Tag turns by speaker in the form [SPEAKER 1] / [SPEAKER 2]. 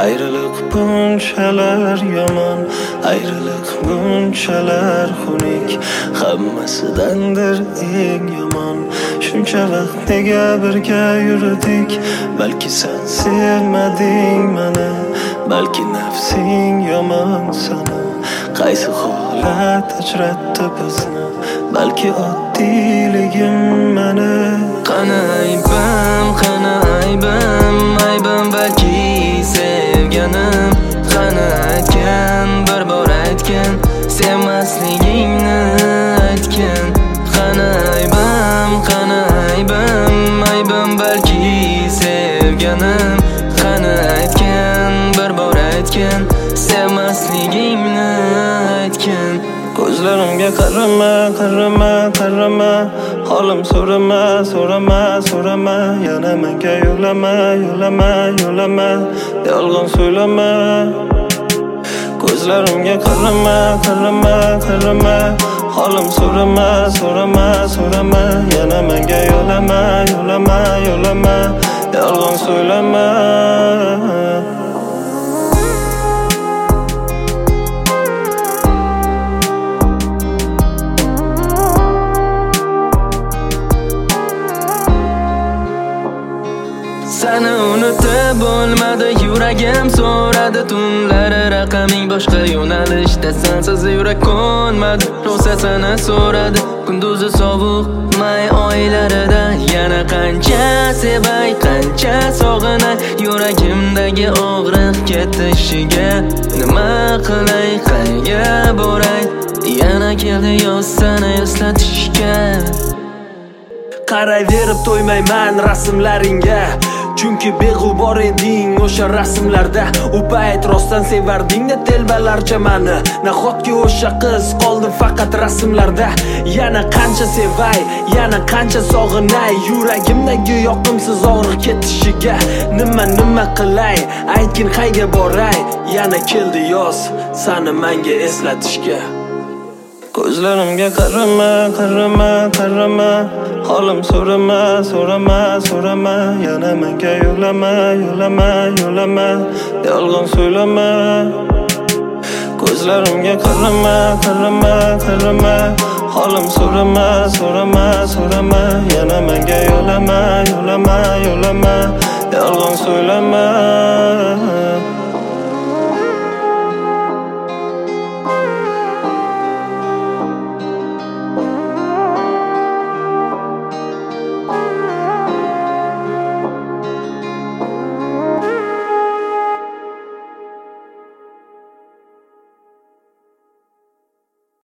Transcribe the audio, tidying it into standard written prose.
[SPEAKER 1] Ayrılık bunchalar yomon, ayrılık bunchalar xunuk, hammasidandir eng yomon. Shuncha vaqt nega birga yurdik? Balki sen sevmading meni, balki nafsing yomon sana. Qaysi holat ajratdi bizni? Balki oddiyligim meni.
[SPEAKER 2] Qani aybim, aybim balki sevganim. Qani aytgan, bir bor aytgan, sevmasligingni aytgan. Qani aybim balki sevganim. Qani aytgan, bir bor aytgan, sevmasligingni aytgan.
[SPEAKER 1] Ko'zlarimga qarama, holim so'rama, yana menga yo'lama, yolg'on so'ylama. Ko'zlarimga qarama, holim so'rama, yana menga yo'lama, yolg'on so'ylama.
[SPEAKER 2] Seni unutib bo'lmadi, yuragim so'radi tunlari raqaming boshqa yo'nalishda, sensiz yurak ko'nmadi. Rosa sana so'radi kunduzi sovuq may oylarida, yana qancha sevay, qancha sog'inay, yuragimdagi og'riq ketishiga. Nima qilay, qayga boray, yana keldi yoz seni eslatishga.
[SPEAKER 3] Qarayverib to'ymayman rasmlaringga, chunki beg'ubor eding o'sha rasmlarda. U payt rostdan sevarding-da telbalarcha mani, nahotki o'sha qiz qoldi faqat rasmlarda. Yana qancha sevay, yana qancha sog'inay, yuragimdagi yoqimsiz og'riq ketishiga. Nima qilay, aytgin qayga boray, yana keldi yoz seni menga eslatishga.
[SPEAKER 1] Ko'zlarimga qarama, holim so'rama, yana menga yo'lama, yolg'on so'ylama. Ko'zlarimga qarama, holim so'rama, yana menga yo'lama, yolg'on so'ylama.